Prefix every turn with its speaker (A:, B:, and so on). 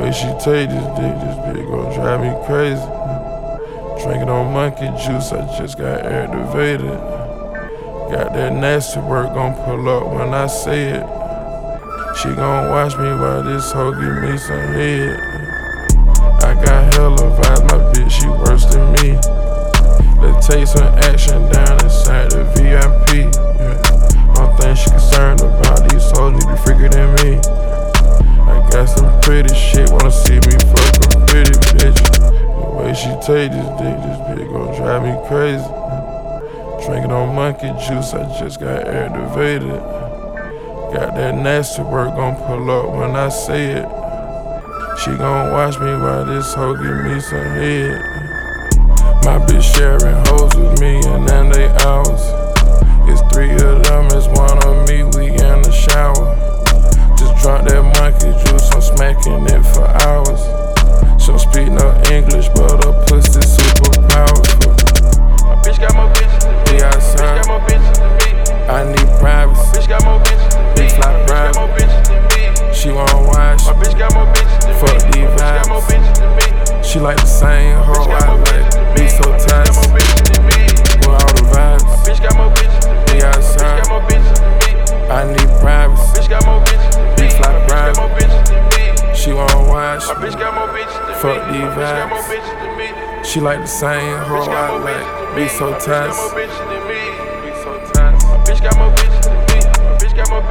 A: way she take this dick, this bitch gon' drive me crazy. Drinking on monkey juice, I just got activated. Got that nasty work gon' pull up when I say it. She gon' watch me while this hoe give me some head. I got hella vibes, my bitch, she worse than me. Let's take some action down inside the VIP. One thing she concerned about, these hoes need to be freaker than me. I got some pretty shit, wanna see me fuck a pretty bitch. The way she take this dick, this bitch gon' drive me crazy. Drinking on monkey juice, I just got activated. Got that nasty work gon' pull up when I say it. She gon' watch me while this hoe give me some head. My bitch sharing hoes with me and then they ours. It's 3 of them, it's 1 on me, we in the shower. Just drunk that monkey juice, I'm smacking it for hours. She don't speak no English, but her pussy super powerful.
B: My bitch got more bitches than me.
A: We outside,
B: Bitch got more bitches than me.
A: I need privacy.
B: My bitch got more bitches than me.
A: We fly
B: My bitch got
A: private.
B: more bitches than me.
A: She wanna watch,
B: My bitch got more bitches than me.
A: fuck these
B: My bitch got more
A: vibes.
B: bitches than me.
A: She like the same hoe
B: Bitch got
A: I
B: more
A: like,
B: bitches than
A: be
B: me.
A: so
B: My bitch got
A: tight.
B: more bitches than me.
A: With all the vibes,
B: Bitch got more bitches than me.
A: we
B: My bitch
A: outside,
B: got more bitches than me.
A: I need privacy.
B: Bitch got more bitches than me.
A: We fly
B: My bitch got
A: private.
B: more bitches than me.
A: She wanna watch,
B: My bitch got more bitches than me.
A: fuck these
B: My bitch got more
A: vibes.
B: bitches than me.
A: She like the same hoe
B: Bitch got
A: I
B: more bitches
A: like,
B: than
A: be
B: me.
A: so
B: My bitch got
A: tight.
B: more bitches than me.
A: Be so tight.
B: My bitch got more bitches than me. My bitch got more